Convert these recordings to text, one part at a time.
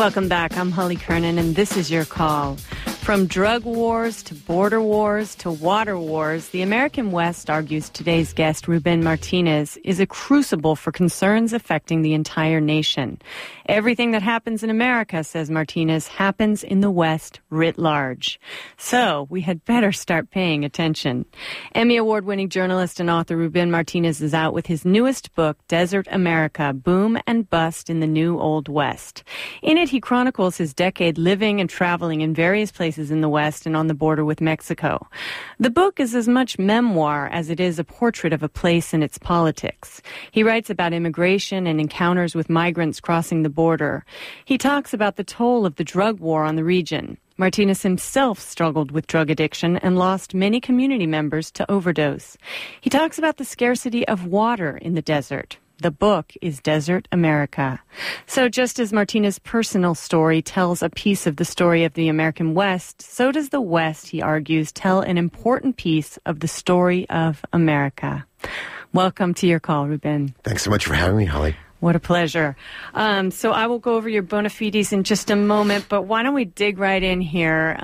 Welcome back. I'm Holly Kernan, and this is your call. From drug wars to border wars to water wars, the American West, argues today's guest, Ruben Martinez, is a crucible for concerns affecting the entire nation. Everything that happens in America, says Martinez, happens in the West writ large. So we had better start paying attention. Emmy Award-winning journalist and author Ruben Martinez is out with his newest book, Desert America, Boom and Bust in the New Old West. In it, he chronicles his decade living and traveling in various places in the West and on the border with Mexico. The book is as much memoir as it is a portrait of a place and its politics. He writes about immigration and encounters with migrants crossing the border. He talks about the toll of the drug war on the region. Martinez himself struggled with drug addiction and lost many community members to overdose. He talks about the scarcity of water in the desert. The book is Desert America. So just as Martinez's personal story tells a piece of the story of the American West, so does the West, he argues, tell an important piece of the story of America. Welcome to your call, Ruben. Thanks so much for having me, Holly. What a pleasure. So I will go over your bona fides in just a moment, but why don't we dig right in here?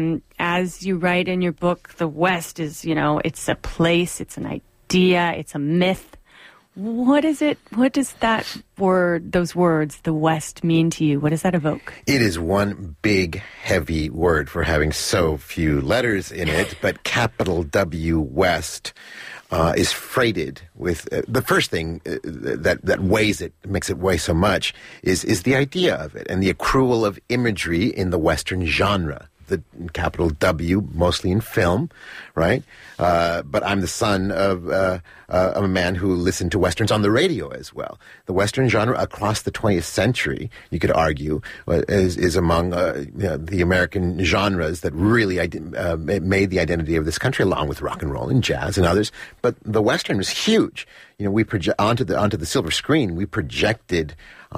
As you write in your book, the West is, it's a place, it's an idea, it's a myth. What is it? What does that word, those words, the West, mean to you? What does that evoke? It is one big, heavy word for having so few letters in it, but capital W, West, is freighted with the first thing that weighs it, makes it weigh so much, is the idea of it and the accrual of imagery in the Western genre. The capital W, mostly in film, right? But I'm the son of a man who listened to Westerns on the radio as well. The Western genre across the 20th century, you could argue, is among the American genres that really made the identity of this country, along with rock and roll and jazz and others. But the Western was huge. We onto the silver screen, we projected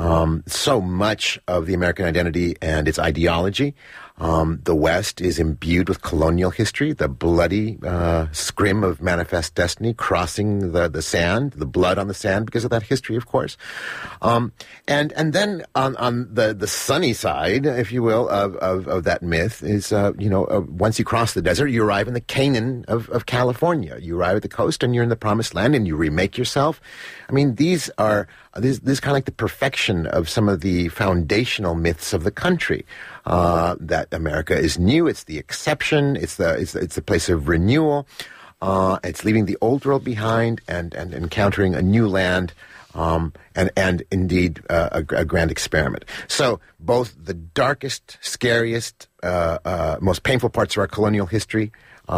so much of the American identity and its ideology. The West is imbued with colonial history, the bloody scrim of manifest destiny crossing the sand, the blood on the sand because of that history, of course. And then on the sunny side, if you will, of that myth is, once you cross the desert, you arrive in the Canaan of California. You arrive at the coast and you're in the promised land and you remake yourself. I mean, these are this kind of like the perfection of some of the foundational myths of the country. That America is new, it's the exception, it's the place of renewal, it's leaving the old world behind and encountering a new land, and indeed a grand experiment. So both the darkest, scariest, most painful parts of our colonial history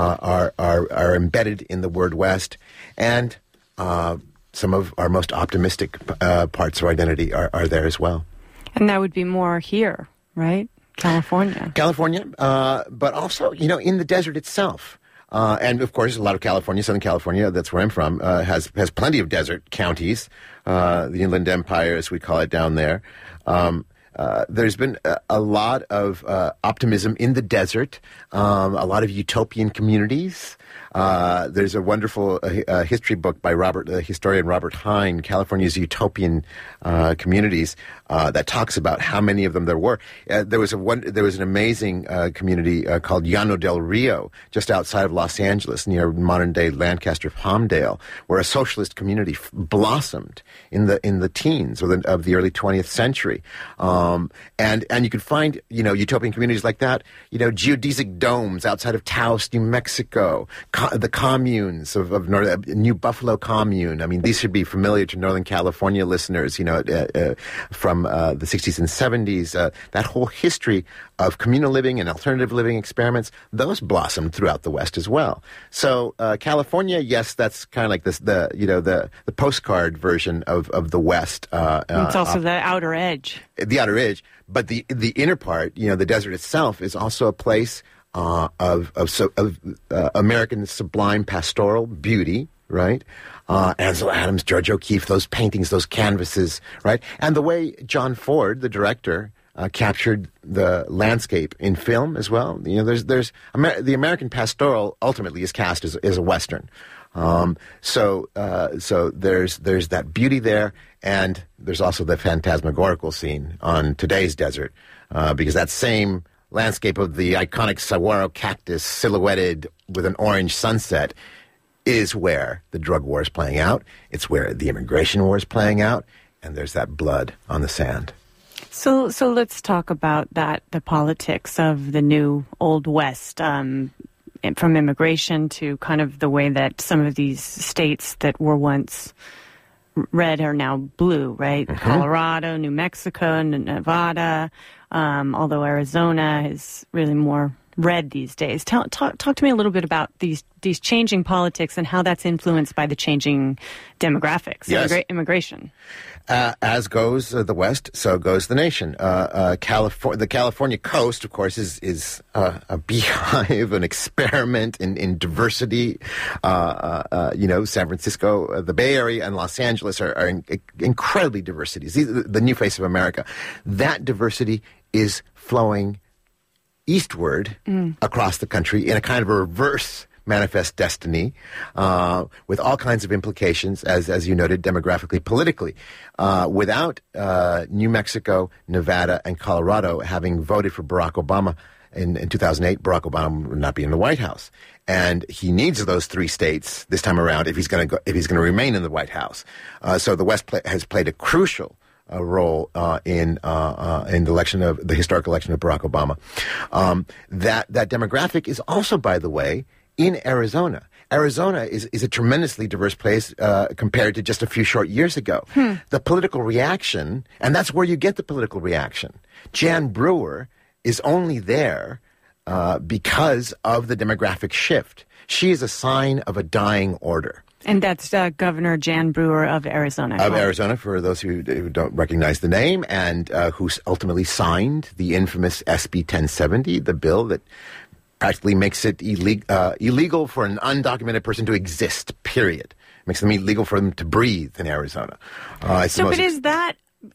are embedded in the word West, and some of our most optimistic parts of our identity are there as well. And that would be more here, right? California, but also, in the desert itself. And, of course, a lot of California, Southern California, that's where I'm from, has plenty of desert counties, the Inland Empire, as we call it down there. There's been a lot of optimism in the desert, a lot of utopian communities. There's a wonderful history book by historian Robert Hine, California's Utopian Communities, that talks about how many of them there were. There was an amazing community called Llano del Rio, just outside of Los Angeles, near modern-day Lancaster, Palmdale, where a socialist community blossomed in the teens of the early 20th century. And you could find, utopian communities like that, geodesic domes outside of Taos, New Mexico, the communes of New Buffalo commune. I mean, these should be familiar to Northern California listeners, from the 60s and 70s. That whole history of communal living and alternative living experiments, those blossomed throughout the West as well. So California, yes, that's kind of like the postcard version of the West. It's also the outer edge. The outer edge, but the inner part, the desert itself, is also a place of American sublime pastoral beauty, right? Ansel Adams, George O'Keeffe, those paintings, those canvases, right? And the way John Ford, the director, captured the landscape in film as well. There's the American pastoral ultimately is cast as a Western. So there's that beauty there, and there's also the phantasmagorical scene on today's desert, because that same landscape of the iconic saguaro cactus silhouetted with an orange sunset is where the drug war is playing out. It's where the immigration war is playing out, and there's that blood on the sand. So let's talk about that, the politics of the new Old West, from immigration to kind of the way that some of these states that were once red are now blue, right? Mm-hmm. Colorado, New Mexico, Nevada, although Arizona is really more red these days. Talk to me a little bit about these changing politics and how that's influenced by the changing demographics, yes. Immigration. As goes the West, so goes the nation. The California coast, of course, is a beehive, an experiment in diversity. San Francisco, the Bay Area, and Los Angeles are incredibly diverse cities. These are the new face of America. That diversity is flowing eastward across the country in a kind of a reverse manifest destiny, with all kinds of implications, as you noted, demographically, politically. Without New Mexico, Nevada, and Colorado having voted for Barack Obama in 2008, Barack Obama would not be in the White House, and he needs those three states this time around if he's going to remain in the White House. So the West has played a crucial role in the historic election of Barack Obama. That demographic is also, by the way, in Arizona. Arizona is a tremendously diverse place compared to just a few short years ago. The political reaction, and that's where you get the political reaction. Jan Brewer is only there because of the demographic shift. She is a sign of a dying order. And that's Governor Jan Brewer of Arizona. Of Arizona, for those who don't recognize the name, and who ultimately signed the infamous SB 1070, the bill that practically makes it illegal for an undocumented person to exist, period. Makes them illegal for them to breathe in Arizona. But is that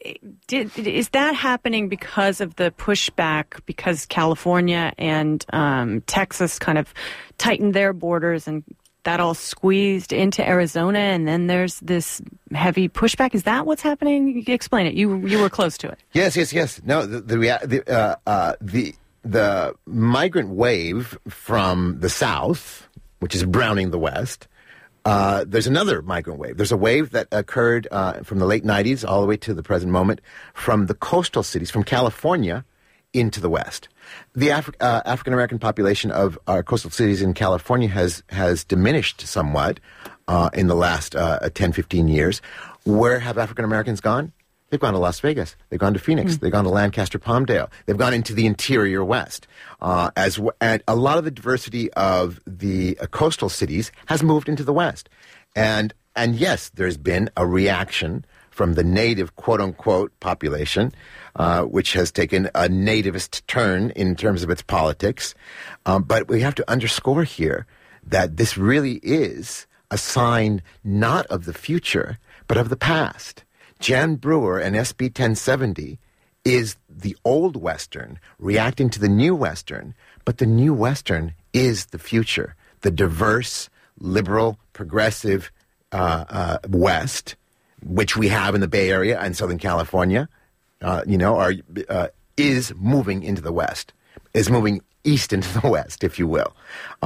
happening because of the pushback, because California and Texas kind of tightened their borders and that all squeezed into Arizona, and then there's this heavy pushback? Is that what's happening? You can explain it. You were close to it. Yes. No, the migrant wave from the south, which is browning the west, there's another migrant wave. There's a wave that occurred from the late 90s all the way to the present moment from the coastal cities, from California into the west. The African-American population of our coastal cities in California has diminished somewhat in the last 10, 15 years. Where have African-Americans gone? They've gone to Las Vegas. They've gone to Phoenix. They've gone to Lancaster, Palmdale. They've gone into the interior west. And a lot of the diversity of the coastal cities has moved into the west. And yes, there's been a reaction from the native, quote-unquote, population, which has taken a nativist turn in terms of its politics. But we have to underscore here that this really is a sign not of the future, but of the past. Jan Brewer and SB 1070 is the old Western reacting to the new Western, but the new Western is the future, the diverse, liberal, progressive West, which we have in the Bay Area and Southern California, is moving into the West, is moving east into the West, if you will.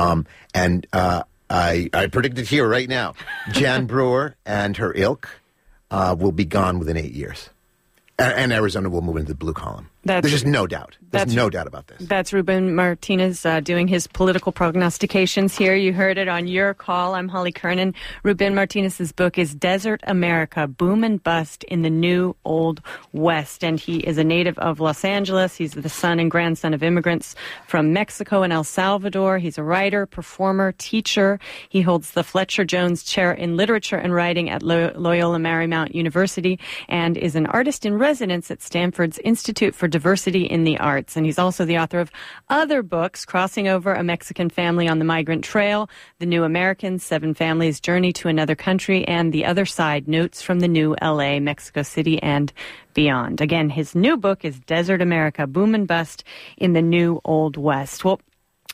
I predict it here right now. Jan Brewer and her ilk will be gone within 8 years. And Arizona will move into the blue column. There's just no doubt. There's no doubt about this. That's Ruben Martinez doing his political prognostications here. You heard it on Your Call. I'm Holly Kernan. Ruben Martinez's book is Desert America, Boom and Bust in the New Old West. And he is a native of Los Angeles. He's the son and grandson of immigrants from Mexico and El Salvador. He's a writer, performer, teacher. He holds the Fletcher Jones Chair in Literature and Writing at Loyola Marymount University and is an artist in residence at Stanford's Institute for Diversity in the Arts. And he's also the author of other books, Crossing Over, A Mexican Family on the Migrant Trail, The New Americans, 7 Families' Journey to Another Country, and The Other Side, Notes from the New L.A., Mexico City, and Beyond. Again, his new book is Desert America, Boom and Bust in the New Old West. Well,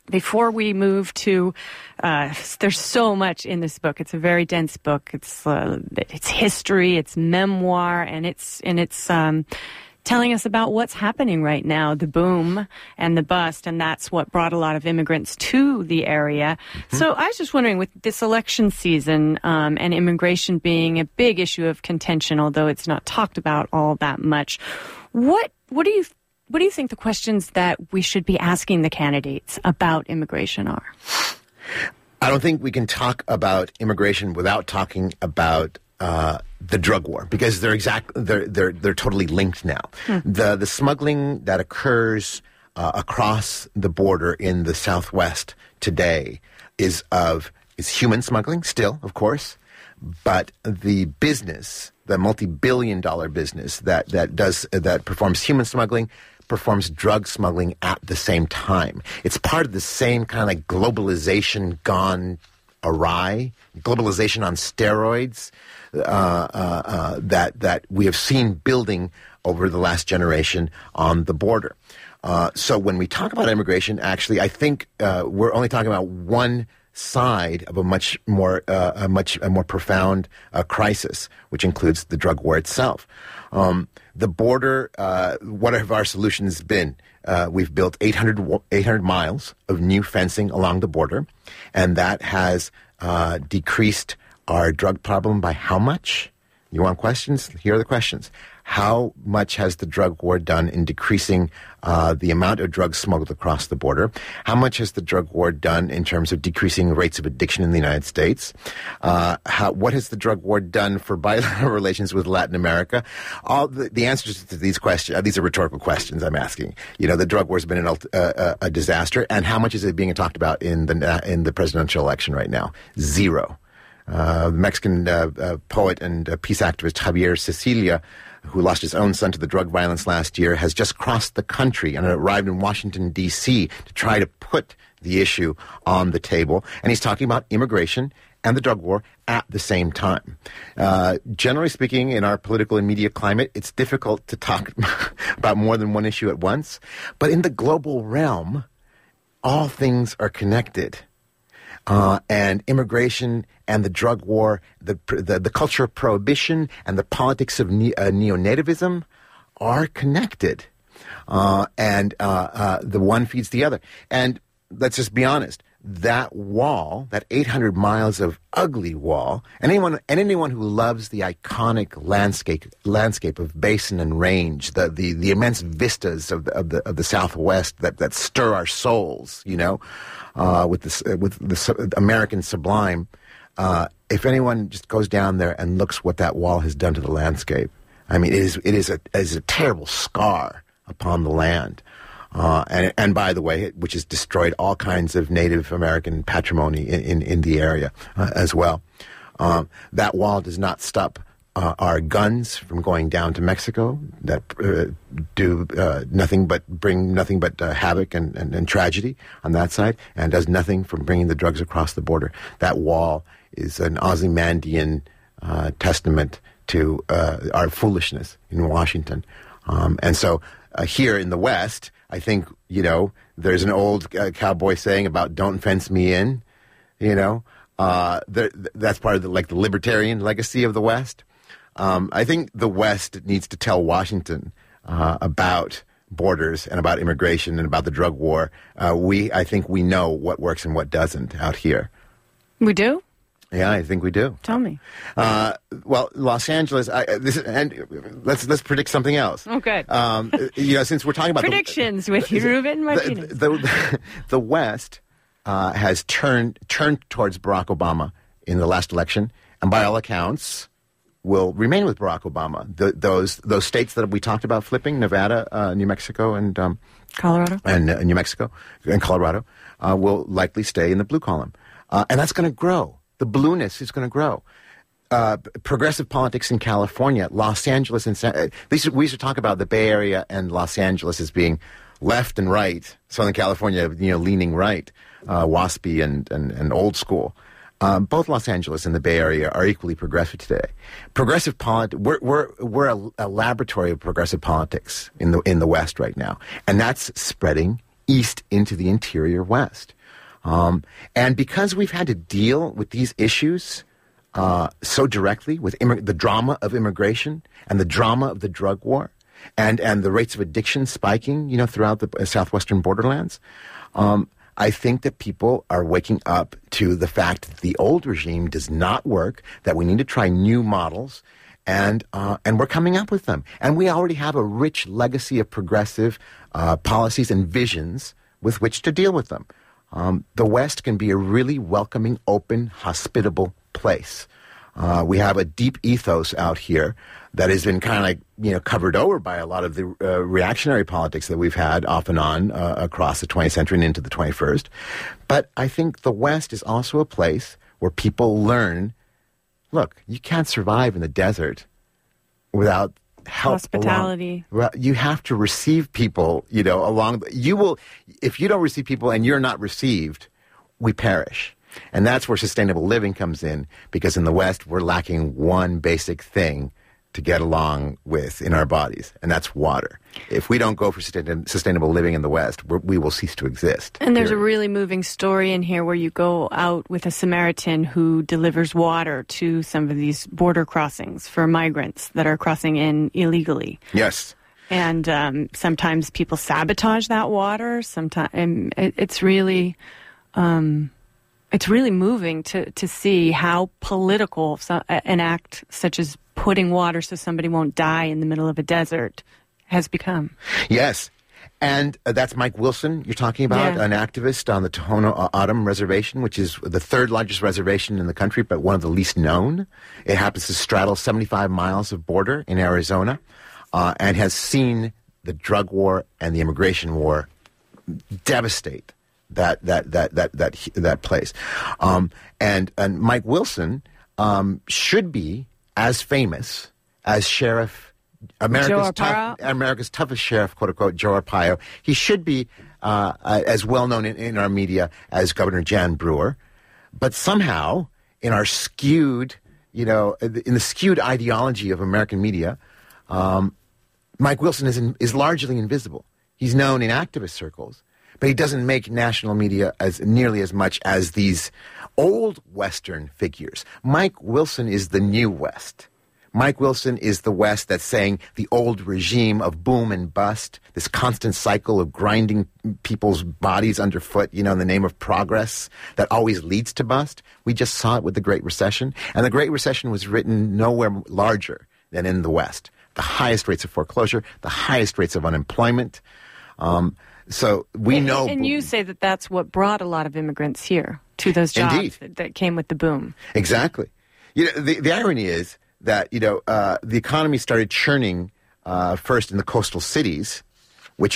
before we move to, there's so much in this book. It's a very dense book. It's history, it's memoir, and it's telling us about what's happening right now, the boom and the bust, and that's what brought a lot of immigrants to the area. Mm-hmm. So I was just wondering, with this election season and immigration being a big issue of contention, although it's not talked about all that much, what do you think the questions that we should be asking the candidates about immigration are? I don't think we can talk about immigration without talking about the drug war, because they're totally linked now. The smuggling that occurs across the border in the Southwest today is human smuggling still, of course, but the business, the multi-billion-dollar business that performs human smuggling performs drug smuggling at the same time. It's part of the same kind of globalization gone awry, globalization on steroids that we have seen building over the last generation on the border. So when we talk about immigration, actually, I think we're only talking about one side of a much more profound crisis, which includes the drug war itself. The border, what have our solutions been? We've built 800 miles of new fencing along the border, and that has decreased our drug problem by how much? You want questions? Here are the questions. How much has the drug war done in decreasing the amount of drugs smuggled across the border? How much has the drug war done in terms of decreasing rates of addiction in the United States? What has the drug war done for bilateral relations with Latin America? All the answers to these questions, these are rhetorical questions I'm asking. You know, the drug war has been a disaster, and how much is it being talked about in the presidential election right now? Zero. Mexican poet and peace activist Javier Cecilia, who lost his own son to the drug violence last year, has just crossed the country and arrived in Washington, D.C. to try to put the issue on the table. And he's talking about immigration and the drug war at the same time. Generally speaking, in our political and media climate, it's difficult to talk about more than one issue at once. But in the global realm, all things are connected. And immigration and the drug war, the culture of prohibition and the politics of neo-nativism are connected. And the one feeds the other. And let's just be honest, that wall, that 800 miles of ugly wall, and anyone who loves the iconic landscape of basin and range, the immense vistas of the Southwest that stir our souls, you know, with the American sublime. If anyone just goes down there and looks what that wall has done to the landscape, I mean, it is a terrible scar upon the land. And by the way, which has destroyed all kinds of Native American patrimony in the area as well. That wall does not stop our guns from going down to Mexico that do bring nothing but havoc and tragedy on that side, and does nothing from bringing the drugs across the border. That wall is an Ozymandian testament to our foolishness in Washington. And so here in the West, I think, you know, there's an old cowboy saying about "don't fence me in," you know. That's part of the libertarian legacy of the West. I think the West needs to tell Washington about borders and about immigration and about the drug war. I think we know what works and what doesn't out here. We do? Yeah, I think we do. Tell me. Well, Los Angeles. Let's predict something else. Oh, good. You know, since we're talking about predictions with Ruben Martinez, the West has turned towards Barack Obama in the last election, and by all accounts, will remain with Barack Obama. Those states that we talked about flipping, Nevada, New Mexico, and Colorado, and New Mexico and Colorado, will likely stay in the blue column, and that's going to grow. The blueness is going to grow. Progressive politics in California, Los Angeles, and we used to talk about the Bay Area and Los Angeles as being left and right. Southern California, you know, leaning right, waspy and old school. Both Los Angeles and the Bay Area are equally progressive today. Progressive we're a laboratory of progressive politics in the West right now, and that's spreading east into the interior West. And because we've had to deal with these issues so directly, with the drama of immigration and the drama of the drug war, and the rates of addiction spiking, throughout the southwestern borderlands, I think that people are waking up to the fact that the old regime does not work, that we need to try new models, and we're coming up with them. And we already have a rich legacy of progressive policies and visions with which to deal with them. The West can be a really welcoming, open, hospitable place. We have a deep ethos out here that has been kind of covered over by a lot of the reactionary politics that we've had off and on across the 20th century and into the 21st. But I think the West is also a place where people learn, look, you can't survive in the desert without help. Hospitality. Well, you have to receive people, along. If you don't receive people and you're not received, we perish. And that's where sustainable living comes in, because in the West, we're lacking one basic thing to get along with in our bodies, and that's water. If we don't go for sustainable living in the West, we will cease to exist. And there's a really moving story in here where you go out with a Samaritan who delivers water to some of these border crossings for migrants that are crossing in illegally. Yes. And sometimes people sabotage that water. Sometimes it's really moving to see how political an act such as putting water so somebody won't die in the middle of a desert has become. Yes. And that's Mike Wilson you're talking about, an activist on the Tohono O'odham Reservation, which is the third largest reservation in the country, but one of the least known. It happens to straddle 75 miles of border in Arizona, and has seen the drug war and the immigration war devastate that place. And Mike Wilson should be as famous as America's toughest sheriff, quote unquote, Joe Arpaio. He should be as well known in our media as Governor Jan Brewer. But somehow, in our skewed, in the skewed ideology of American media, Mike Wilson is largely invisible. He's known in activist circles, but he doesn't make national media as nearly as much as these old Western figures. Mike Wilson is the new West. Mike Wilson is the West that's saying the old regime of boom and bust, this constant cycle of grinding people's bodies underfoot, in the name of progress, that always leads to bust. We just saw it with the Great Recession. And the Great Recession was written nowhere larger than in the West. The highest rates of foreclosure, the highest rates of unemployment. So we know... And you say that that's what brought a lot of immigrants here to those jobs that came with the boom. Exactly. The irony is that, the economy started churning first in the coastal cities, which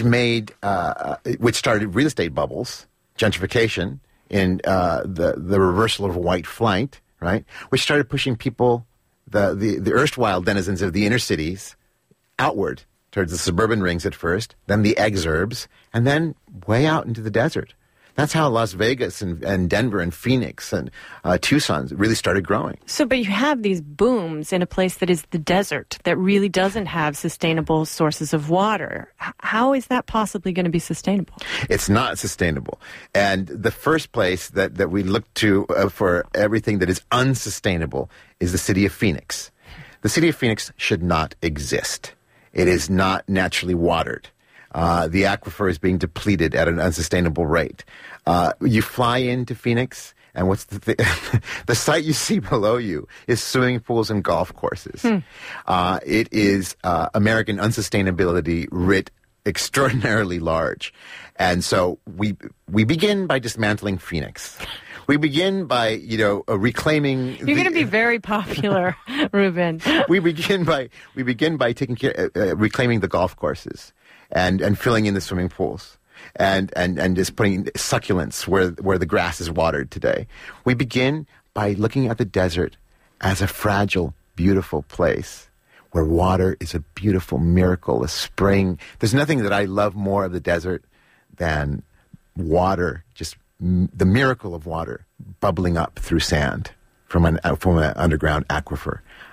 started real estate bubbles, gentrification, in the reversal of white flight, right? Which started pushing people, the erstwhile denizens of the inner cities, outward towards the suburban rings at first, then the exurbs, and then way out into the desert. That's how Las Vegas and Denver and Phoenix and Tucson really started growing. So, but you have these booms in a place that is the desert, that really doesn't have sustainable sources of water. How is that possibly going to be sustainable? It's not sustainable. And the first place that we look to for everything that is unsustainable is the city of Phoenix. The city of Phoenix should not exist. It is not naturally watered. The aquifer is being depleted at an unsustainable rate. You fly into Phoenix, and what's the sight you see below you is swimming pools and golf courses. It is American unsustainability writ extraordinarily large. And so we begin by dismantling Phoenix. We begin by, reclaiming. You're going to be very popular, Ruben. We begin by taking care, reclaiming the golf courses, and filling in the swimming pools, and just putting succulents where the grass is watered today. We begin by looking at the desert as a fragile, beautiful place where water is a beautiful miracle, a spring. There's nothing that I love more of the desert than water, just the miracle of water bubbling up through sand from an underground aquifer.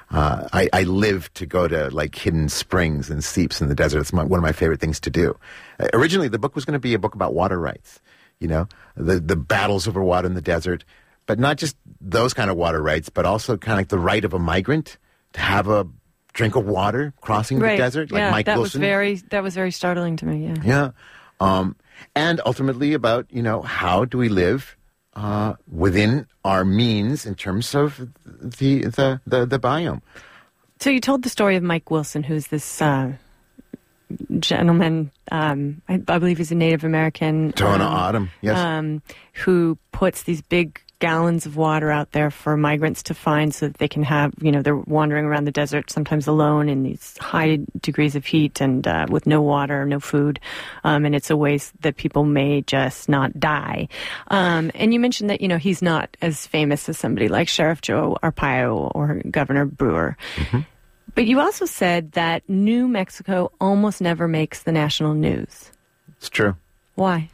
I live to go to like hidden springs and seeps in the desert. It's one of my favorite things to do. Originally, the book was going to be a book about water rights, the battles over water in the desert, but not just those kind of water rights, but also kind of like the right of a migrant to have a drink of water crossing the desert, like Mike Wilson. That was very startling to me. Yeah. And ultimately about, how do we live within our means in terms of the biome. So you told the story of Mike Wilson, who's this gentleman, I believe he's a Native American. Tohono O'odham, yes. Who puts these big gallons of water out there for migrants to find so that they can have, they're wandering around the desert, sometimes alone in these high degrees of heat and with no water, no food. And it's a way that people may just not die. And you mentioned that, he's not as famous as somebody like Sheriff Joe Arpaio or Governor Brewer. Mm-hmm. But you also said that New Mexico almost never makes the national news. It's true. Why?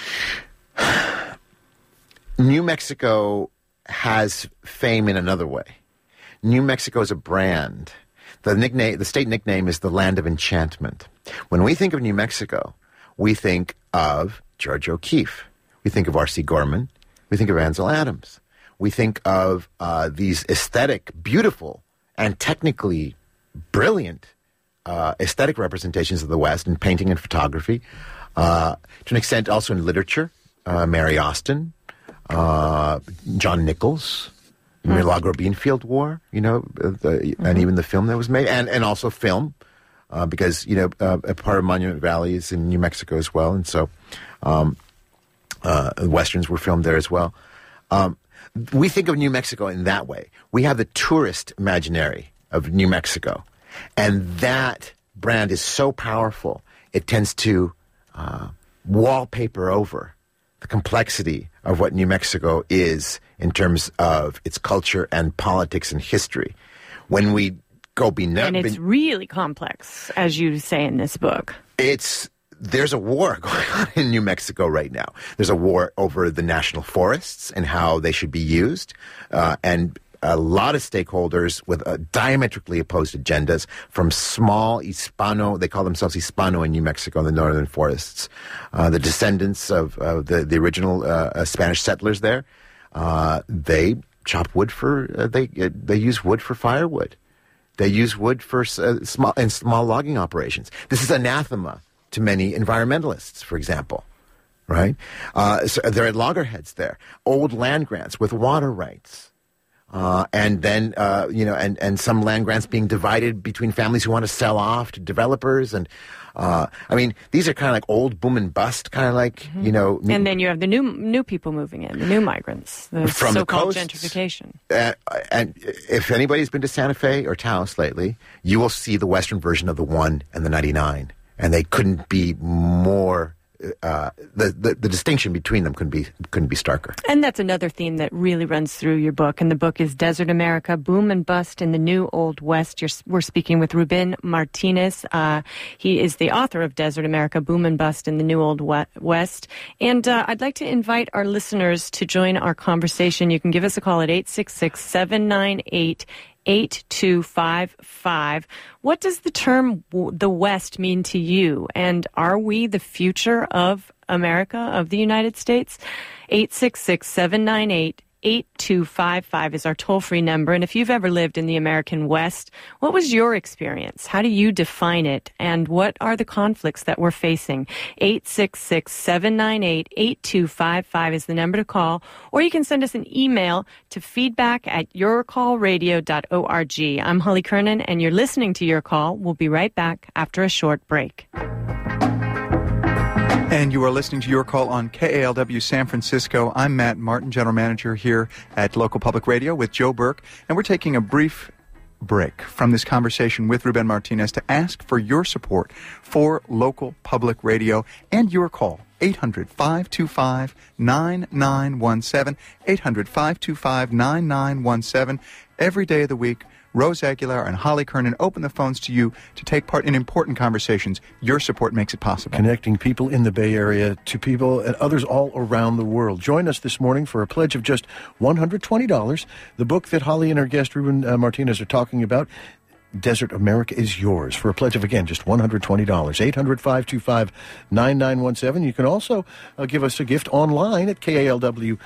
New Mexico has fame in another way. New Mexico is a brand. The state nickname is the Land of Enchantment. When we think of New Mexico, we think of George O'Keeffe. We think of R.C. Gorman. We think of Ansel Adams. We think of these aesthetic, beautiful, and technically brilliant aesthetic representations of the West in painting and photography. To an extent, also in literature. Mary Austin. John Nichols, Milagro Beanfield War, and even the film that was made, and also film, because, a part of Monument Valley is in New Mexico as well, and so Westerns were filmed there as well. We think of New Mexico in that way. We have the tourist imaginary of New Mexico, and that brand is so powerful, it tends to wallpaper over the complexity of what New Mexico is in terms of its culture and politics and history. When we go and it's really complex, as you say in this book. There's a war going on in New Mexico right now. There's a war over the national forests and how they should be used, and a lot of stakeholders with diametrically opposed agendas, from small Hispano, they call themselves Hispano in New Mexico, in the northern forests, the descendants of the original Spanish settlers there. They chop wood they use wood for firewood. They use wood for small logging operations. This is anathema to many environmentalists, for example. Right? So they're at loggerheads there. Old land grants with water rights. And then, and some land grants being divided between families who want to sell off to developers. And, these are kind of like old boom and bust, kind of like, And then you have the new people moving in, the new migrants, the from so-called the coast, gentrification. And if anybody's been to Santa Fe or Taos lately, you will see the Western version of the 1 and the 99. And they couldn't be more... the distinction between them couldn't be starker. And that's another theme that really runs through your book. And the book is Desert America, Boom and Bust in the New Old West. We're speaking with Ruben Martinez. He is the author of Desert America, Boom and Bust in the New Old West. And I'd like to invite our listeners to join our conversation. You can give us a call at 866-798-8255. What does the term the West mean to you? And are we the future of America, of the United States? 866-798-8255 is our toll-free number. And if you've ever lived in the American West, what was your experience? How do you define it? And what are the conflicts that we're facing? 866-798-8255 is the number to call. Or you can send us an email to feedback@yourcallradio.org. I'm Holly Kernan, and you're listening to Your Call. We'll be right back after a short break. And you are listening to Your Call on KALW San Francisco. I'm Matt Martin, General Manager here at Local Public Radio with Joe Burke. And we're taking a brief break from this conversation with Ruben Martinez to ask for your support for Local Public Radio and Your Call. 800-525-9917. 800-525-9917. Every day of the week, Rose Aguilar and Holly Kernan open the phones to you to take part in important conversations. Your support makes it possible. Connecting people in the Bay Area to people and others all around the world. Join us this morning for a pledge of just $120. The book that Holly and our guest Ruben Martinez are talking about, Desert America, is yours for a pledge of, again, just $120. 800-525-9917. You can also give us a gift online at kalw.org.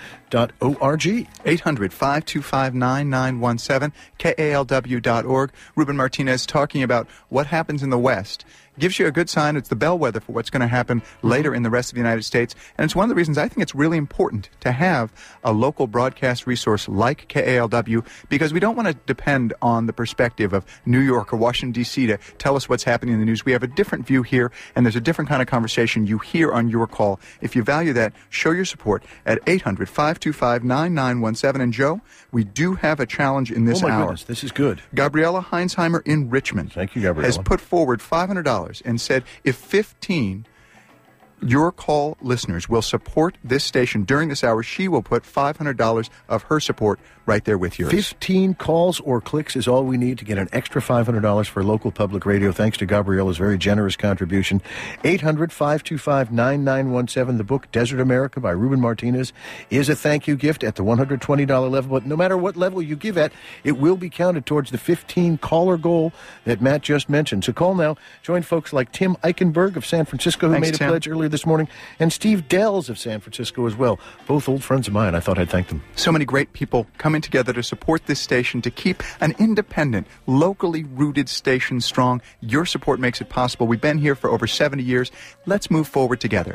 800-525-9917, kalw.org. Ruben Martinez talking about what happens in the West. Gives you a good sign. It's the bellwether for what's going to happen later in the rest of the United States. And it's one of the reasons I think it's really important to have a local broadcast resource like KALW, because we don't want to depend on the perspective of New York or Washington, D.C. to tell us what's happening in the news. We have a different view here, and there's a different kind of conversation you hear on Your Call. If you value that, show your support at 800-525-9917. And Joe, we do have a challenge in this hour. Oh, my goodness, this is good. Gabriella Heinzheimer in Richmond. Thank you, Gabriella. Has put forward $500 and said if 15 Your Call listeners will support this station during this hour, she will put $500 of her support right there with yours. 15 calls or clicks is all we need to get an extra $500 for local public radio, thanks to Gabriella's very generous contribution. 800-525-9917. The book Desert America by Ruben Martinez is a thank you gift at the $120 level. But no matter what level you give at, it will be counted towards the 15 caller goal that Matt just mentioned. So call now. Join folks like Tim Eichenberg of San Francisco, who made a pledge earlier this morning, and Steve Dells of San Francisco as well. Both old friends of mine. I thought I'd thank them. So many great people coming together to support this station, to keep an independent, locally rooted station strong. Your support makes it possible. We've been here for over 70 years. Let's move forward together.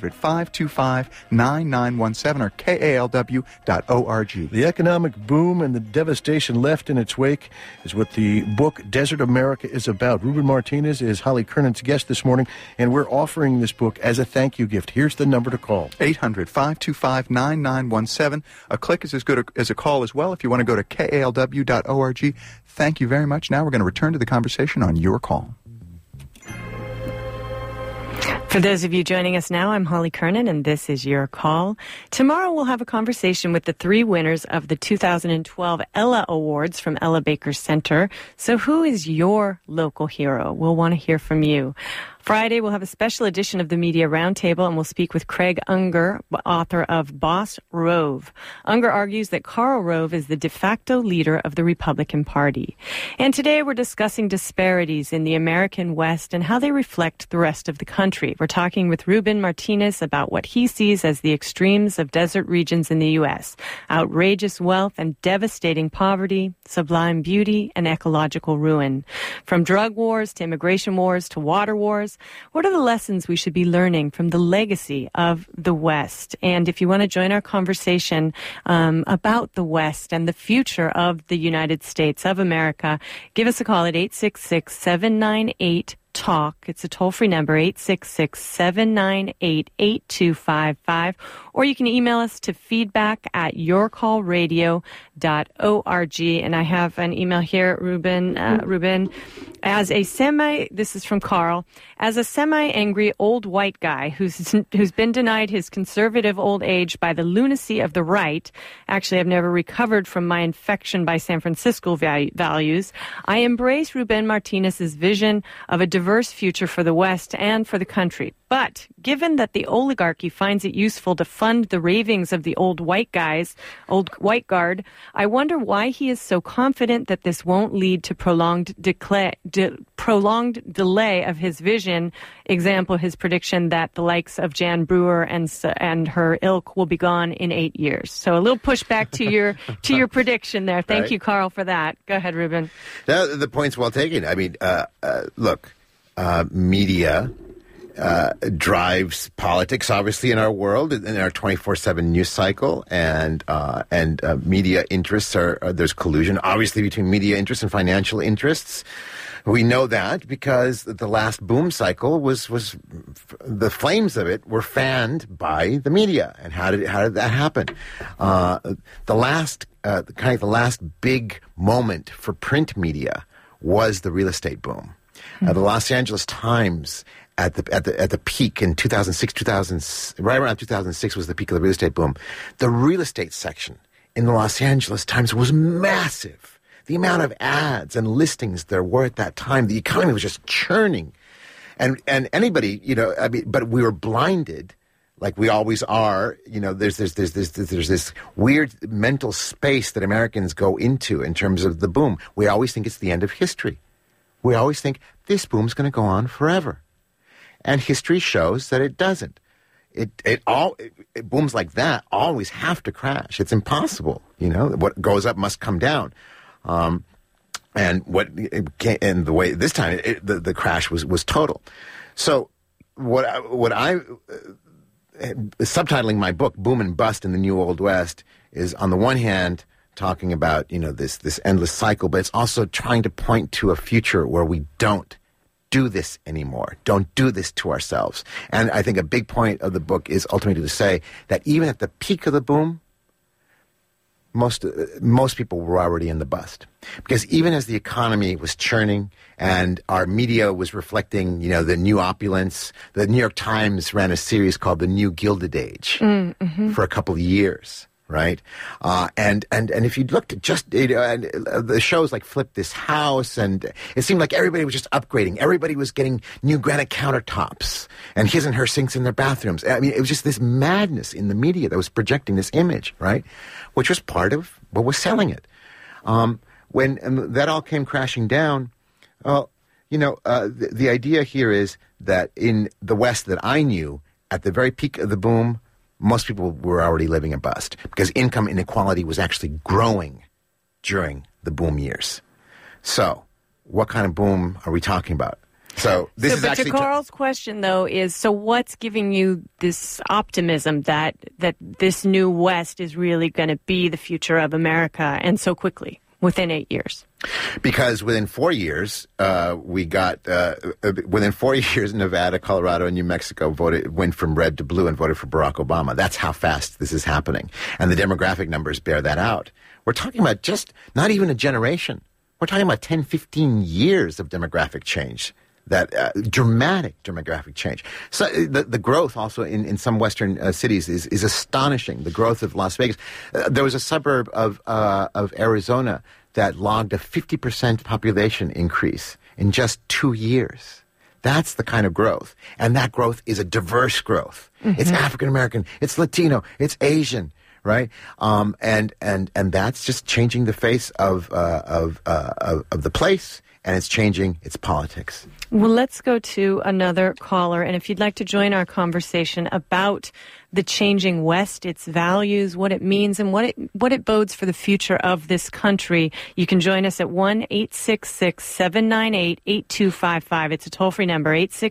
800-525-9917 or kalw.org. The economic boom and the devastation left in its wake is what the book Desert America is about. Ruben Martinez is Holly Kernan's guest this morning, and we're offering this book as a thank you gift. Here's the number to call. 800-525-9917. A click is as good as a call as well if you want to go to kalw.org. Thank you very much. Now we're going to return to the conversation on Your Call. For those of you joining us now, I'm Holly Kernan, and this is Your Call. Tomorrow we'll have a conversation with the 3 winners of the 2012 Ella Awards from Ella Baker Center. So who is your local hero? We'll want to hear from you. Friday, we'll have a special edition of the Media Roundtable, and we'll speak with Craig Unger, author of Boss Rove. Unger argues that Karl Rove is the de facto leader of the Republican Party. And today, we're discussing disparities in the American West and how they reflect the rest of the country. We're talking with Ruben Martinez about what he sees as the extremes of desert regions in the U.S. Outrageous wealth and devastating poverty, sublime beauty, and ecological ruin. From drug wars to immigration wars to water wars, what are the lessons we should be learning from the legacy of the West? And if you want to join our conversation about the West and the future of the United States of America, give us a call at 866-798-TALK. It's a toll-free number, 866-798-8255. Or you can email us to feedback@yourcallradio.org. And I have an email here, Ruben. This is from Carl. As a semi-angry old white guy who's been denied his conservative old age by the lunacy of the right, actually I've never recovered from my infection by San Francisco values, I embrace Ruben Martinez's vision of a diverse future for the West and for the country. But given that the oligarchy finds it useful to fund the ravings of the old white guard, I wonder why he is so confident that this won't lead to prolonged delay of his vision. Example, his prediction that the likes of Jan Brewer and her ilk will be gone in 8 years. So a little pushback to your prediction there. Thank you, Carl, for that. Go ahead, Ruben. No, the point's well taken. I mean, look, media drives politics, obviously, in our world, in our 24/7 news cycle, and media interests there's collusion, obviously, between media interests and financial interests. We know that because the last boom cycle was the flames of it were fanned by the media. And how did that happen? The last big moment for print media was the real estate boom. The Los Angeles Times at the peak in 2006, right around 2006 was the peak of the real estate boom. The real estate section in the Los Angeles Times was massive. the amount of ads and listings there were at that time. The economy was just churning. And anybody, but we were blinded, like we always are. There's this weird mental space that Americans go into in terms of the boom. We always think it's the end of history. We always think this boom's going to go on forever. And history shows that it doesn't. It booms like that always have to crash. It's impossible. What goes up must come down. And the way this time the crash was total. So what I subtitling my book "Boom and Bust in the New Old West" is on the one hand talking about this endless cycle, but it's also trying to point to a future where we don't do this anymore. Don't do this to ourselves. And I think a big point of the book is ultimately to say that even at the peak of the boom, most people were already in the bust. Because even as the economy was churning and our media was reflecting, the new opulence, the New York Times ran a series called The New Gilded Age for a couple of years, right? And if you looked at just the shows like Flip This House, and it seemed like everybody was just upgrading. Everybody was getting new granite countertops and his and her sinks in their bathrooms. I mean, it was just this madness in the media that was projecting this image, right? Which was part of what was selling it. When that all came crashing down, the idea here is that in the West that I knew, at the very peak of the boom, most people were already living a bust because income inequality was actually growing during the boom years. So what kind of boom are we talking about? So this is actually... But to Carl's question, though, is so what's giving you this optimism that this new West is really going to be the future of America, and so quickly, within 8 years? Because within 4 years, within 4 years, Nevada, Colorado, and New Mexico went from red to blue and voted for Barack Obama. That's how fast this is happening. And the demographic numbers bear that out. We're talking about just not even a generation. We're talking about 10, 15 years of demographic change. That dramatic demographic change. So the growth also in some Western cities is astonishing. The growth of Las Vegas. There was a suburb of Arizona that logged a 50% population increase in just 2 years. That's the kind of growth, and that growth is a diverse growth. Mm-hmm. It's African American, it's Latino, it's Asian, right? And that's just changing the face of the place. And it's changing its politics. Well, let's go to another caller. And if you'd like to join our conversation about the changing West, its values, what it means, and what it bodes for the future of this country, you can join us at 1-866-798-8255. It's a toll-free number,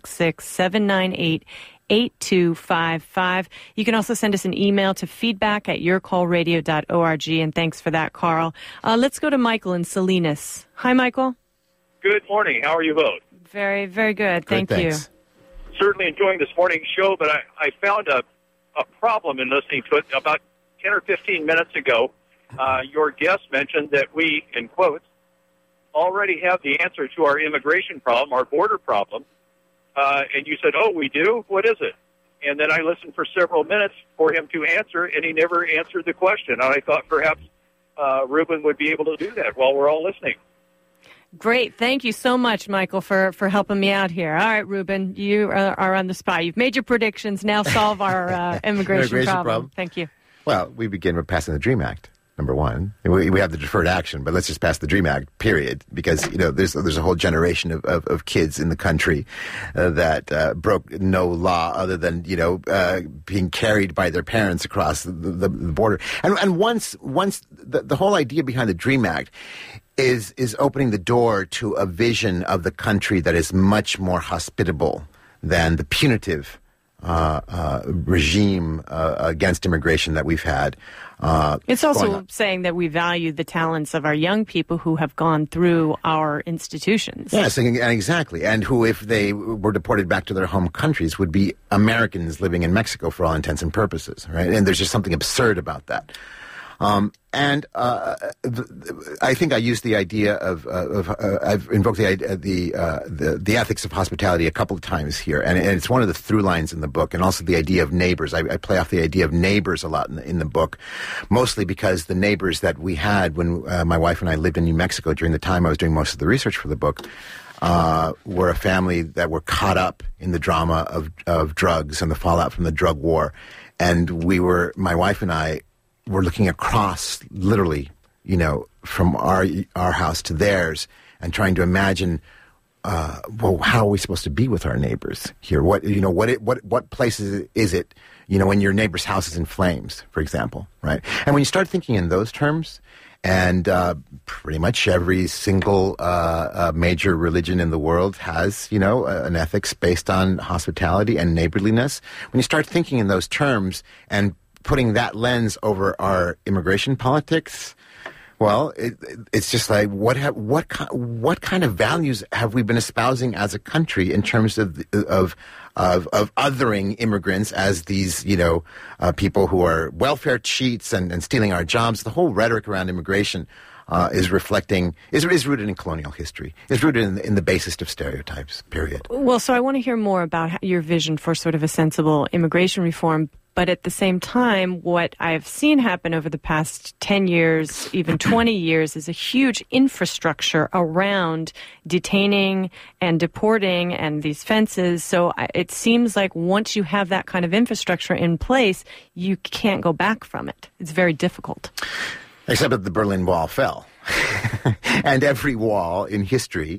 866-798-8255. You can also send us an email to feedback@yourcallradio.org. And thanks for that, Carl. Let's go to Michael in Salinas. Hi, Michael. Good morning. How are you both? Very, very good. Thank you. Certainly enjoying this morning's show, but I found a problem in listening to it. About 10 or 15 minutes ago, your guest mentioned that we, in quotes, already have the answer to our immigration problem, our border problem. And you said, oh, we do? What is it? And then I listened for several minutes for him to answer, and he never answered the question. And I thought perhaps Ruben would be able to do that while we're all listening. Great. Thank you so much, Michael, for helping me out here. All right, Ruben, you are on the spot. You've made your predictions. Now solve our immigration problem. Thank you. Well, we begin with passing the DREAM Act, number one. We have the deferred action, but let's just pass the DREAM Act, period, because there's a whole generation of kids in the country that broke no law other than being carried by their parents across the border. And once the whole idea behind the DREAM Act is opening the door to a vision of the country that is much more hospitable than the punitive regime against immigration that we've had. It's also saying that we value the talents of our young people who have gone through our institutions. Yes, exactly. And who, if they were deported back to their home countries, would be Americans living in Mexico for all intents and purposes, right? And there's just something absurd about that. I think I used the idea of I've invoked the idea, the ethics of hospitality a couple of times here, and it's one of the through lines in the book, and also the idea of neighbors. I play off the idea of neighbors a lot in the book, mostly because the neighbors that we had when my wife and I lived in New Mexico during the time I was doing most of the research for the book were a family that were caught up in the drama of drugs and the fallout from the drug war, and my wife and I were looking across, literally, from our house to theirs, and trying to imagine, how are we supposed to be with our neighbors here? What places is it? When your neighbor's house is in flames, for example, right? And when you start thinking in those terms, and pretty much every single major religion in the world has, an ethics based on hospitality and neighborliness. When you start thinking in those terms and putting that lens over our immigration politics, well, it's just like what kind of values have we been espousing as a country in terms of othering immigrants as these people who are welfare cheats and stealing our jobs? The whole rhetoric around immigration is rooted in colonial history. Is rooted in the basest of stereotypes. Period. Well, so I want to hear more about your vision for sort of a sensible immigration reform. But at the same time, what I've seen happen over the past 10 years, even 20 years, is a huge infrastructure around detaining and deporting and these fences. So it seems like once you have that kind of infrastructure in place, you can't go back from it. It's very difficult. Except that the Berlin Wall fell. And every wall in history,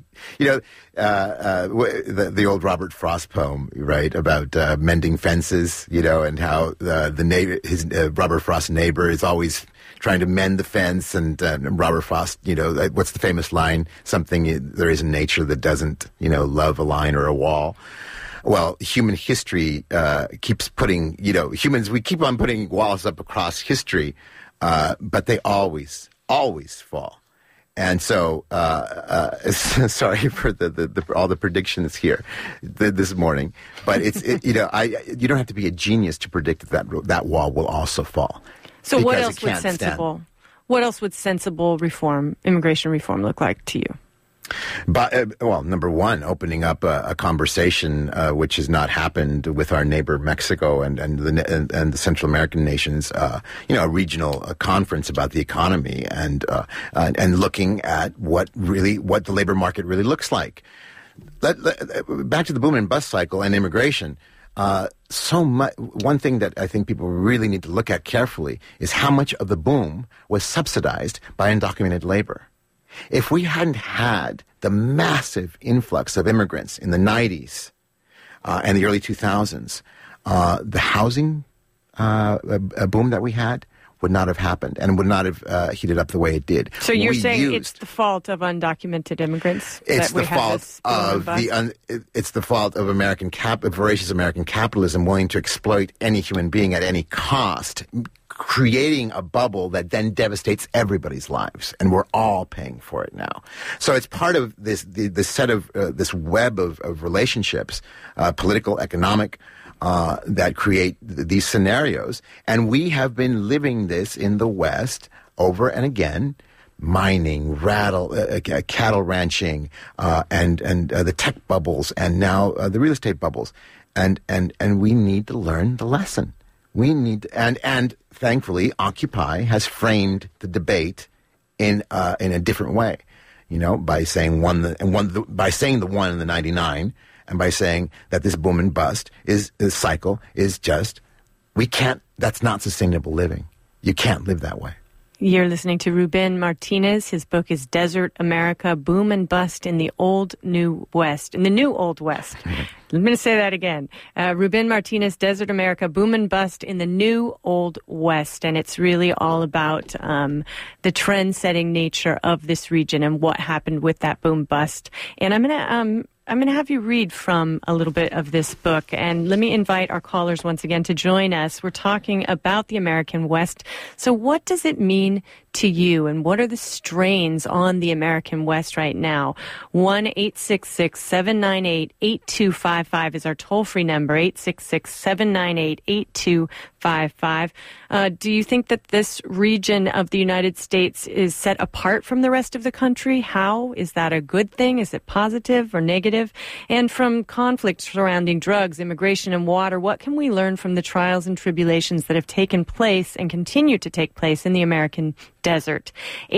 the old Robert Frost poem, right, about mending fences, and how Robert Frost's neighbor is always trying to mend the fence, and Robert Frost, what's the famous line? Something there is in nature that doesn't, love a line or a wall. Well, human history keeps putting, humans, we keep on putting walls up across history, but they always fall. And so, sorry for all the predictions here this morning, but you don't have to be a genius to predict that wall will also fall. So what else would sensible immigration reform look like to you? But number one, opening up a conversation which has not happened with our neighbor Mexico and the Central American nations. A regional conference about the economy and looking at what the labor market really looks like. Back to the boom and bust cycle and immigration. One thing that I think people really need to look at carefully is how much of the boom was subsidized by undocumented labor. If we hadn't had the massive influx of immigrants in the 90s and the early 2000s, the housing boom that we had would not have happened and would not have heated up the way it did. So you're saying it's the fault of undocumented immigrants? It's the fault of voracious American capitalism willing to exploit any human being at any cost, creating a bubble that then devastates everybody's lives, and we're all paying for it now. So it's part of this set of this web of relationships, political, economic, that create these scenarios, and we have been living this in the West over and again. Mining, cattle ranching, and the tech bubbles, and now the real estate bubbles, and we need to learn the lesson. We need and thankfully, Occupy has framed the debate in a different way, by saying by saying the one and the 99, and by saying that this boom and bust cycle is just that's not sustainable living. You can't live that way. You're listening to Ruben Martinez. His book is Desert America, Boom and Bust in the New Old West. I'm going to say that again. Ruben Martinez, Desert America, Boom and Bust in the New Old West. And it's really all about the trend-setting nature of this region and what happened with that boom bust. And I'm going to have you read from a little bit of this book. And let me invite our callers once again to join us. We're talking about the American West. So what does it mean to you, and what are the strains on the American West right now? 1-866-798-8255 is our toll-free number, 866-798-8255. Do you think that this region of the United States is set apart from the rest of the country? How? Is that a good thing? Is it positive or negative? And from conflict surrounding drugs, immigration, and water, what can we learn from the trials and tribulations that have taken place and continue to take place in the American desert?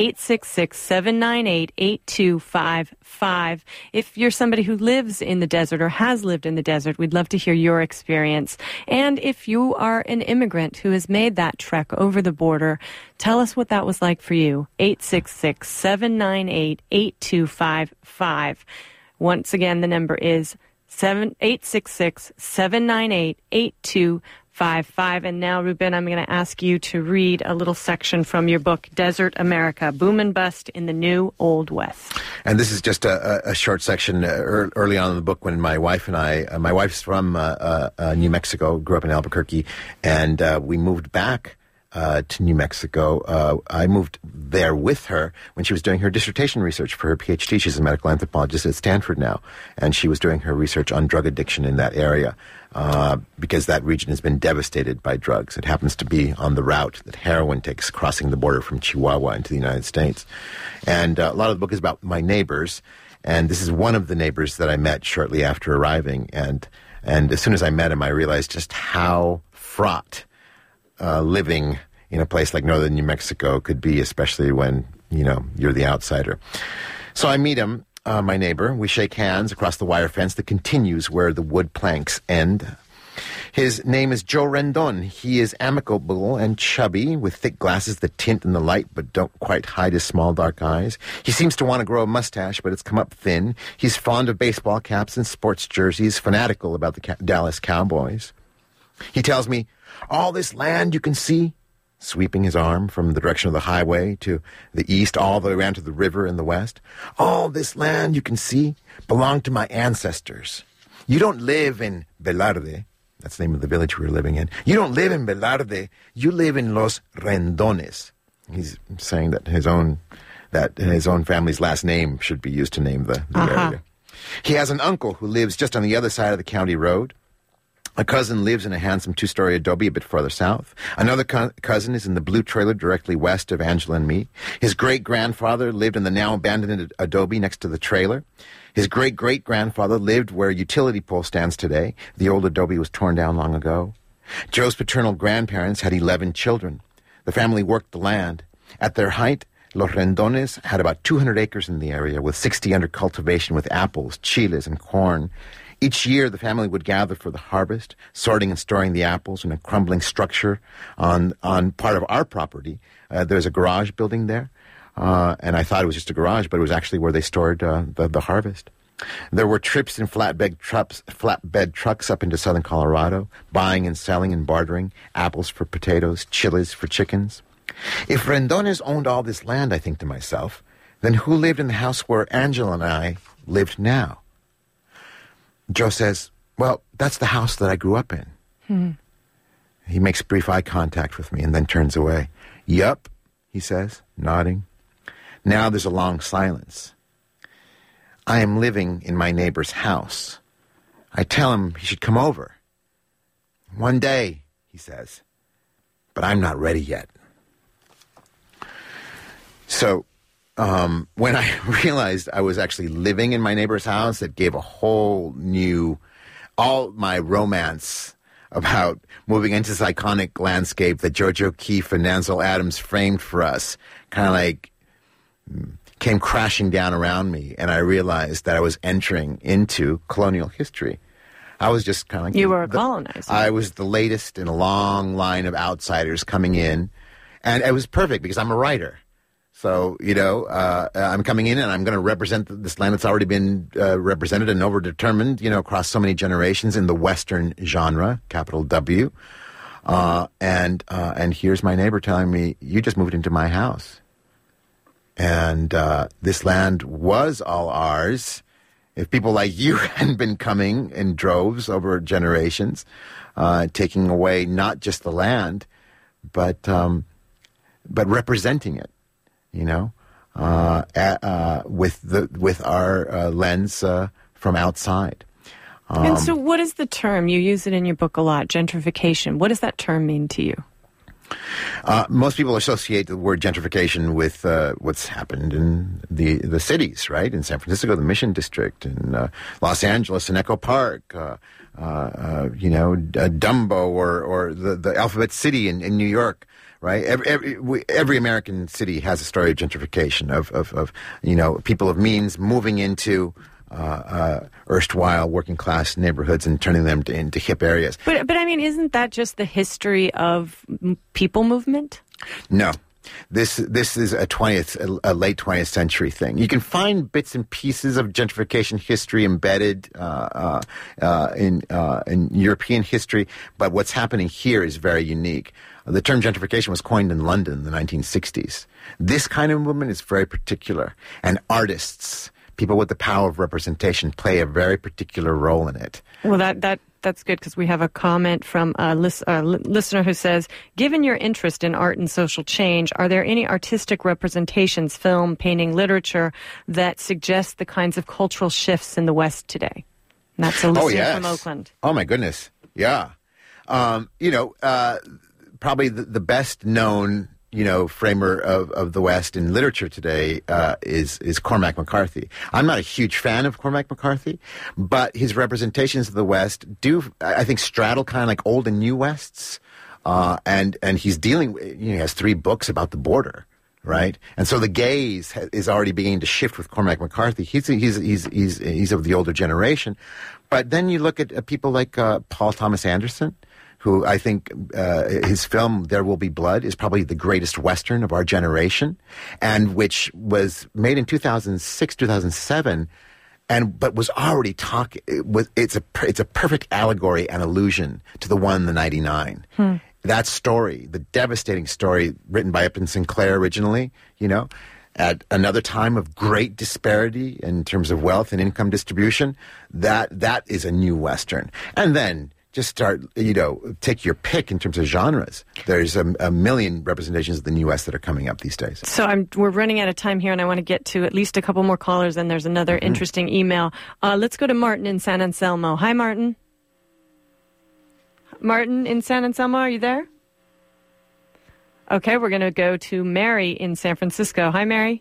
866-798-8255. If you're somebody who lives in the desert or has lived in the desert, we'd love to hear your experience. And if you are an immigrant who has made that trek over the border, tell us what that was like for you. 866-798-8255. Once again, the number is 866-798-8255. And now, Ruben, I'm going to ask you to read a little section from your book, Desert America, Boom and Bust in the New Old West. And this is just a short section early on in the book when my wife and I, my wife's from New Mexico, grew up in Albuquerque, and we moved back to New Mexico. I moved there with her when she was doing her dissertation research for her PhD. She's a medical anthropologist at Stanford now, and she was doing her research on drug addiction in that area because that region has been devastated by drugs. It happens to be on the route that heroin takes crossing the border from Chihuahua into the United States. And a lot of the book is about my neighbors, and this is one of the neighbors that I met shortly after arriving. And as soon as I met him, I realized just how fraught living in a place like northern New Mexico could be, especially when, you're the outsider. So I meet him, my neighbor. We shake hands across the wire fence that continues where the wood planks end. His name is Joe Rendon. He is amicable and chubby, with thick glasses that tint in the light but don't quite hide his small dark eyes. He seems to want to grow a mustache, but it's come up thin. He's fond of baseball caps and sports jerseys, fanatical about the Dallas Cowboys. He tells me, all this land you can see, sweeping his arm from the direction of the highway to the east all the way around to the river in the west, all this land you can see belonged to my ancestors. You don't live in Velarde. That's the name of the village we were living in. You don't live in Velarde. You live in Los Rendones. He's saying that his own family's last name should be used to name the area. He has an uncle who lives just on the other side of the county road. A cousin lives in a handsome two-story adobe a bit further south. Another cousin is in the blue trailer directly west of Angela and me. His great-grandfather lived in the now-abandoned adobe next to the trailer. His great-great-grandfather lived where utility pole stands today. The old adobe was torn down long ago. Joe's paternal grandparents had 11 children. The family worked the land. At their height, Los Rendones had about 200 acres in the area, with 60 under cultivation with apples, chiles, and corn. Each year, the family would gather for the harvest, sorting and storing the apples in a crumbling structure on part of our property. There's a garage building there, and I thought it was just a garage, but it was actually where they stored the harvest. There were trips in flatbed trucks up into southern Colorado, buying and selling and bartering, apples for potatoes, chiles for chickens. If Rendones owned all this land, I think to myself, then who lived in the house where Angela and I lived now? Joe says, well, that's the house that I grew up in. He makes brief eye contact with me and then turns away. Yup, he says, nodding. Now there's a long silence. I am living in my neighbor's house. I tell him he should come over. One day, he says, but I'm not ready yet. So, when I realized I was actually living in my neighbor's house, it gave a whole new, all my romance about moving into this iconic landscape that George O'Keeffe and Ansel Adams framed for us, kind of like came crashing down around me, and I realized that I was entering into colonial history. I was just kind of like... You were a colonizer. I was the latest in a long line of outsiders coming in, and it was perfect because I'm a writer. So, I'm coming in and I'm going to represent this land that's already been represented and overdetermined, across so many generations in the Western genre, capital W. And here's my neighbor telling me, you just moved into my house. And this land was all ours if people like you hadn't been coming in droves over generations, taking away not just the land, but representing it. with our lens from outside. And so what is the term? You use it in your book a lot, gentrification. What does that term mean to you? Most people associate the word gentrification with what's happened in the cities, right? In San Francisco, the Mission District, in Los Angeles, in Echo Park, Dumbo, or the Alphabet City in New York. Right, every American city has a story of gentrification of people of means moving into erstwhile working class neighborhoods and turning them into hip areas. But I mean, isn't that just the history of people movement? No. This is a late 20th century thing. You can find bits and pieces of gentrification history embedded in European history, but what's happening here is very unique. The term gentrification was coined in London in the 1960s. This kind of movement is very particular, and artists, people with the power of representation, play a very particular role in it. Well, that's good, because we have a comment from a listener who says, given your interest in art and social change, are there any artistic representations, film, painting, literature, that suggest the kinds of cultural shifts in the West today? And that's a listener from Oakland. Oh, my goodness. Yeah. Probably the best known, framer of the West in literature today is Cormac McCarthy. I'm not a huge fan of Cormac McCarthy, but his representations of the West do, I think, straddle kind of like old and new Wests. And he's dealing, he has 3 books about the border, right? And so the gaze is already beginning to shift with Cormac McCarthy. He's of the older generation. But then you look at people like Paul Thomas Anderson, who I think his film There Will Be Blood is probably the greatest Western of our generation, and which was made in 2006, 2007, but was already talking. It's a perfect allegory and allusion to the one in the 99. That story, the devastating story written by Upton Sinclair originally, at another time of great disparity in terms of wealth and income distribution, that is a new Western. And then just start, take your pick in terms of genres. There's a million representations of the New West that are coming up these days. So we're running out of time here, and I want to get to at least a couple more callers, and there's another interesting email. Let's go to Martin in San Anselmo. Hi, Martin. Martin in San Anselmo, are you there? Okay, we're going to go to Mary in San Francisco. Hi, Mary.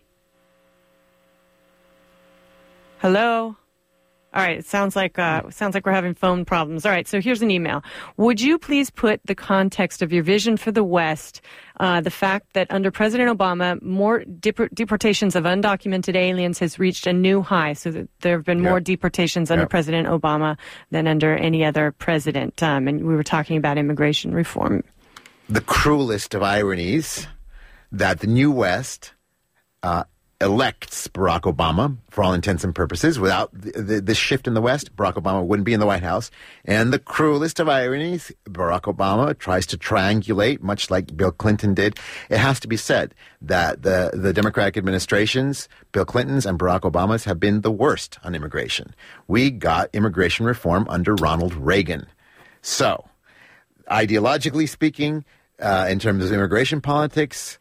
Hello. All right, it sounds like we're having phone problems. All right, so here's an email. Would you please put the context of your vision for the West, the fact that under President Obama, more deportations of undocumented aliens has reached a new high, so that there have been more deportations under President Obama than under any other president. And we were talking about immigration reform. The cruelest of ironies that the New West elects Barack Obama, for all intents and purposes. Without this shift in the West, Barack Obama wouldn't be in the White House. And the cruelest of ironies, Barack Obama tries to triangulate, much like Bill Clinton did. It has to be said that the Democratic administrations, Bill Clinton's and Barack Obama's, have been the worst on immigration. We got immigration reform under Ronald Reagan. So, ideologically speaking, in terms of immigration politics,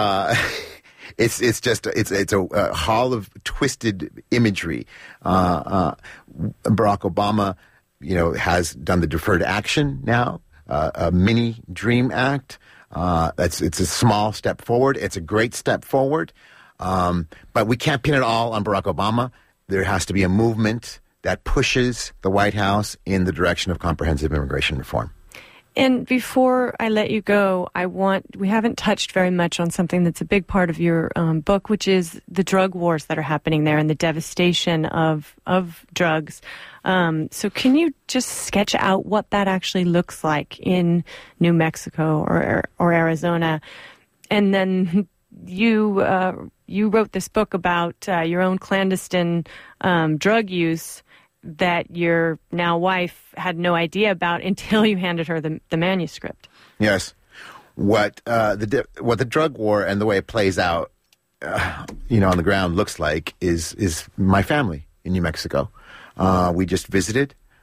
It's a hall of twisted imagery. Barack Obama, has done the Deferred Action now, a mini DREAM Act. It's a small step forward. It's a great step forward. But we can't pin it all on Barack Obama. There has to be a movement that pushes the White House in the direction of comprehensive immigration reform. And before I let you go, we haven't touched very much on something that's a big part of your book, which is the drug wars that are happening there and the devastation of drugs. So can you just sketch out what that actually looks like in New Mexico or Arizona? And then you wrote this book about your own clandestine drug use that your now wife had no idea about until you handed her the manuscript. Yes. What the drug war and the way it plays out, on the ground looks like is my family in New Mexico. We just visited.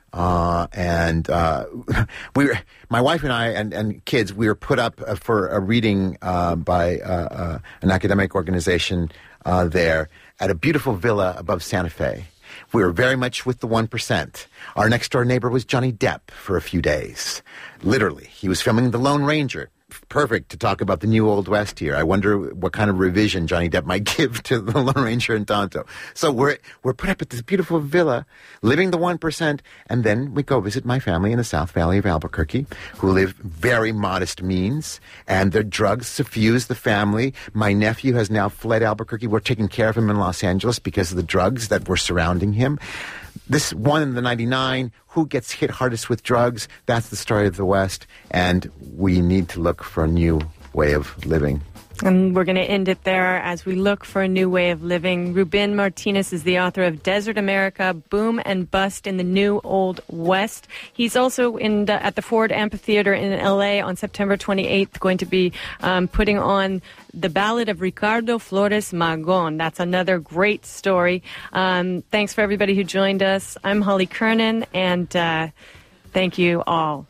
My wife and I and kids, we were put up for a reading by an academic organization there at a beautiful villa above Santa Fe. We were very much with the 1%. Our next door neighbor was Johnny Depp for a few days. Literally. He was filming The Lone Ranger. Perfect to talk about the new Old West here. I wonder what kind of revision Johnny Depp might give to The Lone Ranger and Tonto. So we're put up at this beautiful villa, living the 1%, and then we go visit my family in the South Valley of Albuquerque, who live very modest means, and their drugs suffuse the family. My nephew has now fled Albuquerque. We're taking care of him in Los Angeles because of the drugs that were surrounding him. This one in the 99, who gets hit hardest with drugs? That's the story of the West, and we need to look for a new way of living. And we're going to end it there as we look for a new way of living. Ruben Martinez is the author of Desert America, Boom and Bust in the New Old West. He's also at the Ford Amphitheater in L.A. on September 28th, going to be putting on The Ballad of Ricardo Flores Magón. That's another great story. Thanks for everybody who joined us. I'm Holly Kernan, and thank you all.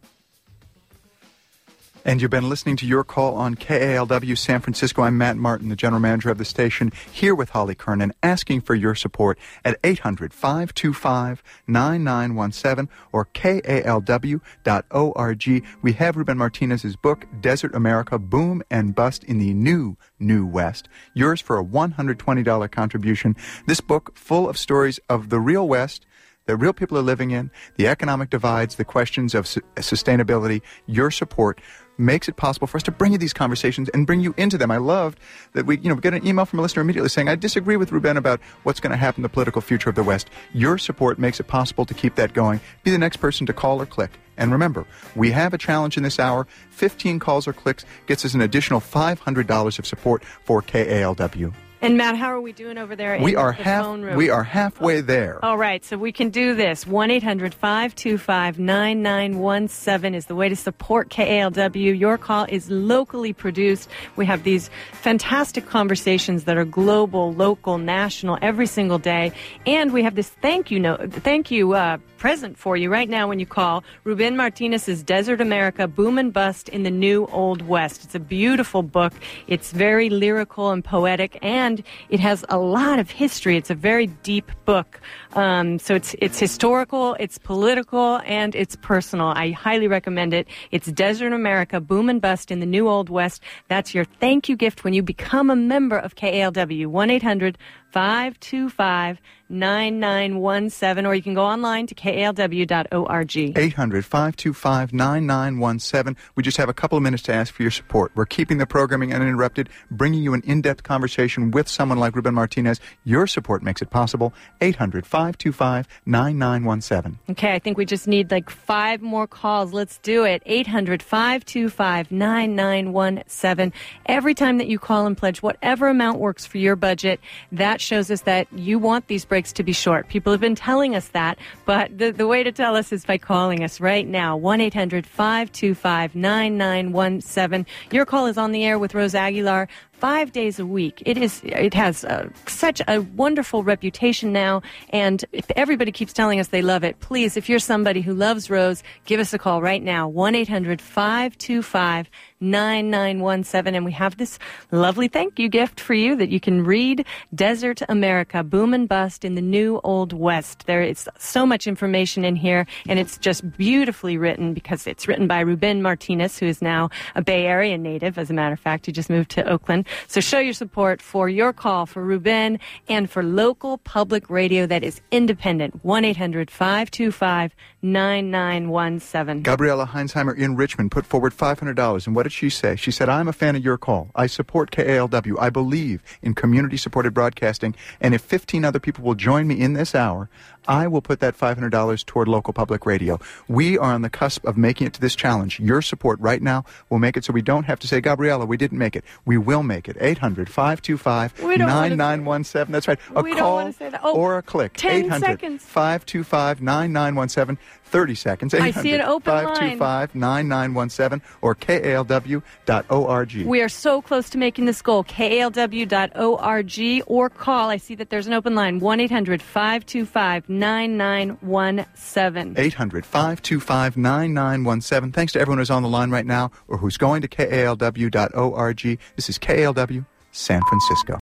And you've been listening to Your Call on KALW San Francisco. I'm Matt Martin, the general manager of the station, here with Holly Kernan, asking for your support at 800-525-9917 or KALW.org. We have Ruben Martinez's book, Desert America, Boom and Bust in the New West. Yours for a $120 contribution. This book, full of stories of the real West, that real people are living in, the economic divides, the questions of sustainability. Your support makes it possible for us to bring you these conversations and bring you into them. I loved that we get an email from a listener immediately saying, I disagree with Ruben about what's going to happen in the political future of the West. Your support makes it possible to keep that going. Be the next person to call or click. And remember, we have a challenge in this hour. 15 calls or clicks gets us an additional $500 of support for KALW. And Matt, how are we doing over there in the phone room? We are halfway there. All right, so we can do this. 1-800-525-9917 is the way to support KALW. Your call is locally produced. We have these fantastic conversations that are global, local, national, every single day. And we have this thank you present for you right now when you call. Ruben Martinez's Desert America, Boom and Bust in the New Old West. It's a beautiful book. It's very lyrical and poetic, and it has a lot of history. It's a very deep book. So it's historical, it's political, and it's personal. I highly recommend it. It's Desert America, Boom and Bust in the New Old West. That's your thank you gift when you become a member of KALW. 1-800-525-9917, or you can go online to KALW.org. 800-525-9917. We just have a couple of minutes to ask for your support. We're keeping the programming uninterrupted, bringing you an in-depth conversation with someone like Ruben Martinez. Your support makes it possible. 800-525-9917. Okay, I think we just need like 5 more calls. Let's do it. 800-525-9917. Every time that you call and pledge whatever amount works for your budget, that shows us that you want these breaks to be short. People have been telling us that, but the way to tell us is by calling us right now. 1-800-525-9917. Your call is on the air with Rose Aguilar 5 days a week. It has such a wonderful reputation now, and everybody keeps telling us they love it. Please, if you're somebody who loves Rose, give us a call right now. 1-800-525-9917, and we have this lovely thank you gift for you that you can read Desert America, Boom and Bust in the New Old West. There is so much information in here, and it's just beautifully written because it's written by Ruben Martinez, who is now a Bay Area native. As a matter of fact, he just moved to Oakland. So show your support for your call for Ruben and for local public radio that is independent. 1-800-525-9917. Gabriella Heinzheimer in Richmond put forward $500. And what did she say? She said, I'm a fan of your call. I support KALW. I believe in community-supported broadcasting. And if 15 other people will join me in this hour, I will put that $500 toward local public radio. We are on the cusp of making it to this challenge. Your support right now will make it so we don't have to say, Gabriella, we didn't make it. We will make it. 800-525-9917. That's right. A call or a click. 10 seconds. 800-525-9917. 30 seconds. I see an open line. 525-9917 or KALW.org. We are so close to making this goal. KALW.org or call. I see that there's an open line. 1-800-525-9917. 800-525-9917. Thanks to everyone who's on the line right now or who's going to KALW.org. This is KALW San Francisco.